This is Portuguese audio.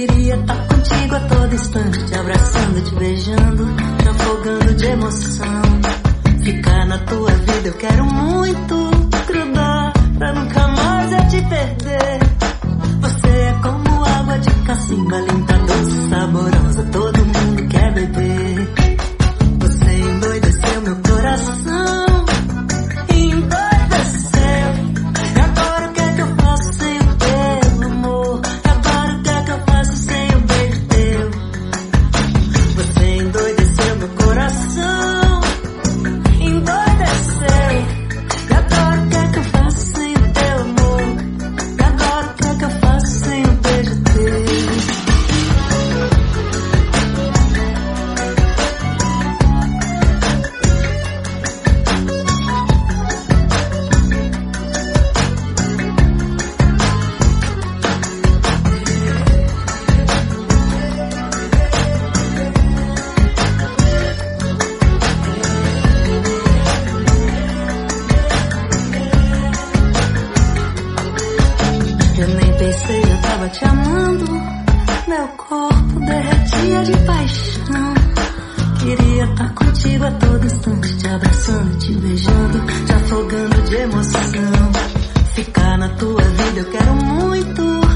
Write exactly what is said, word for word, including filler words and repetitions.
Queria estar contigo a todo instante, te abraçando, te beijando, te afogando de emoção. Ficar na tua vida eu quero muito, grudar pra nunca mais eu te perder. Você é como água de cacimba, limpa, doce, saborosa, todo mundo quer beber. Você endoideceu meu coração, endoideceu. E agora o que é que eu faço sem o teu amor? E agora o que é que eu faço sem o beijo teu? Você endoideceu meu coração, endoideceu. E agora o que é que eu faço sem o teu amor? E agora o que é que eu faço sem o beijo teu? Eu nem pensei, eu tava te amando. Meu corpo derretia de paixão. Queria estar contigo a todo instante, te abraçando, te beijando, te afogando de emoção. Ficar na tua vida eu quero muito,